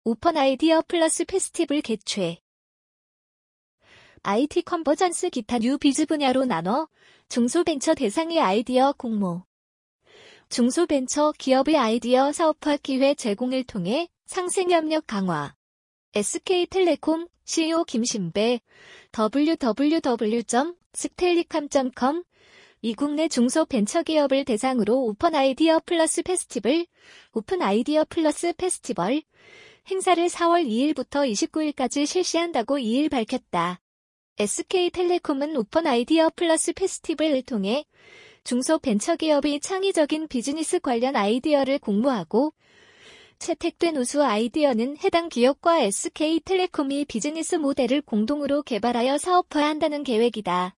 오픈 아이디어 플러스 페스티벌 개최. IT 컨버전스 기타 뉴 비즈 분야로 나눠 중소벤처 대상의 아이디어 공모. 중소벤처 기업의 아이디어 사업화 기회 제공을 통해 상생협력 강화. SK텔레콤 CEO 김신배 www.stellicom.com 이국 내 중소벤처기업을 대상으로 오픈 아이디어 플러스 페스티벌, 오픈 아이디어 플러스 페스티벌 행사를 4월 2일부터 29일까지 실시한다고 2일 밝혔다. SK텔레콤은 오픈 아이디어 플러스 페스티벌을 통해 중소벤처기업의 창의적인 비즈니스 관련 아이디어를 공모하고 채택된 우수 아이디어는 해당 기업과 SK텔레콤이 비즈니스 모델을 공동으로 개발하여 사업화한다는 계획이다.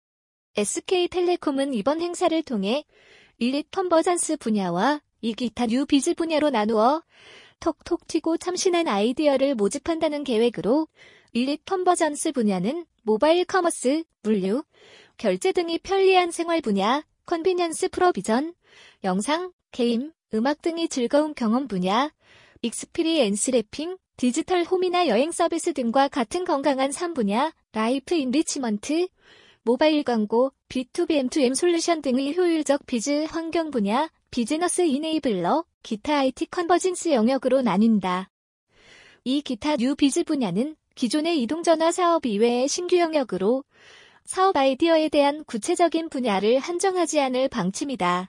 SK텔레콤은 이번 행사를 통해 1릿 컨버전스 분야와 2기타 뉴 비즈 분야로 나누어 톡톡 튀고 참신한 아이디어를 모집한다는 계획으로 1릿 컨버전스 분야는 모바일 커머스, 물류, 결제 등이 편리한 생활 분야, 컨비니언스 프로비전, 영상, 게임, 음악 등이 즐거운 경험 분야, 익스피리엔스 랩핑, 디지털 홈이나 여행 서비스 등과 같은 건강한 삶 분야, 라이프 인리치먼트, 모바일 광고, B2B M2M 솔루션 등의 효율적 비즈 환경 분야, 비즈너스 이네이블러, 기타 IT 컨버전스 영역으로 나뉜다. 이 기타 뉴 비즈 분야는 기존의 이동전화 사업 이외의 신규 영역으로 사업 아이디어에 대한 구체적인 분야를 한정하지 않을 방침이다.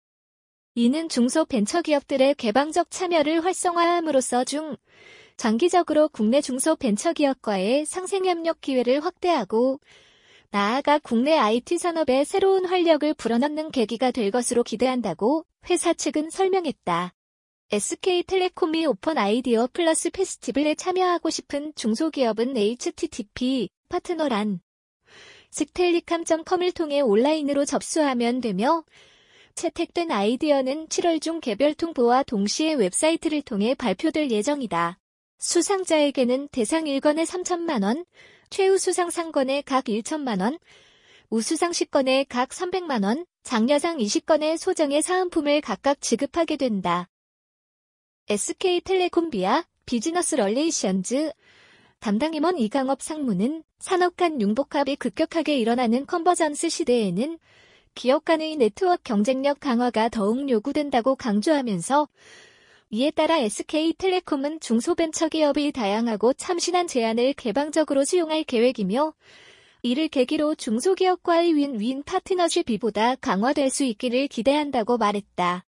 이는 중소벤처기업들의 개방적 참여를 활성화함으로써 장기적으로 국내 중소벤처기업과의 상생협력 기회를 확대하고 나아가 국내 IT 산업에 새로운 활력을 불어넣는 계기가 될 것으로 기대한다고 회사 측은 설명했다. SK텔레콤이 오픈 아이디어 플러스 페스티벌에 참여하고 싶은 중소기업은 http 파트너란 stellicom.com을 통해 온라인으로 접수하면 되며 채택된 아이디어는 7월 중 개별 통보와 동시에 웹사이트를 통해 발표될 예정이다. 수상자에게는 대상 1건에 3천만 원, 최우수상 상건에 각 1천만 원, 우수상 10건에 각 300만 원, 장려상 20건의 소정의 사은품을 각각 지급하게 된다. SK텔레콤 비아 비즈너스 럴레이션즈 담당임원 이강업 상무는 산업 간 융복합이 급격하게 일어나는 컨버전스 시대에는 기업 간의 네트워크 경쟁력 강화가 더욱 요구된다고 강조하면서 이에 따라 SK텔레콤은 중소벤처기업의 다양하고 참신한 제안을 개방적으로 수용할 계획이며 이를 계기로 중소기업과의 윈윈 파트너십이 보다 강화될 수 있기를 기대한다고 말했다.